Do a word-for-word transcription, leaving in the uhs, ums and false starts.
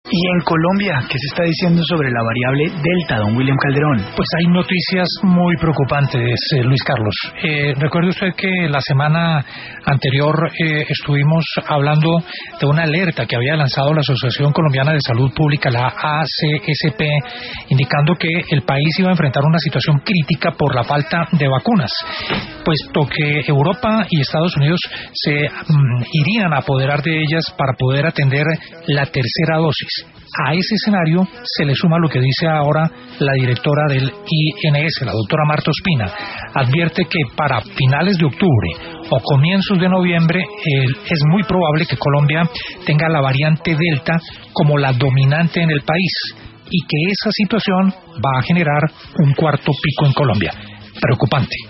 Y en Colombia, ¿qué se está diciendo sobre la variable Delta, don William Calderón? Pues hay noticias muy preocupantes, eh, Luis Carlos. Eh, recuerde usted que la semana anterior eh, estuvimos hablando de una alerta que había lanzado la Asociación Colombiana de Salud Pública, la A C S P, indicando que el país iba a enfrentar una situación crítica por la falta de vacunas, puesto que Europa y Estados Unidos se mm, irían a apoderar de ellas para poder atender la tercera dosis. A ese escenario se le suma lo que dice ahora la directora del I N S, la doctora Marta Ospina. Advierte que para finales de octubre o comienzos de noviembre eh, es muy probable que Colombia tenga la variante Delta como la dominante en el país y que esa situación va a generar un cuarto pico en Colombia. Preocupante.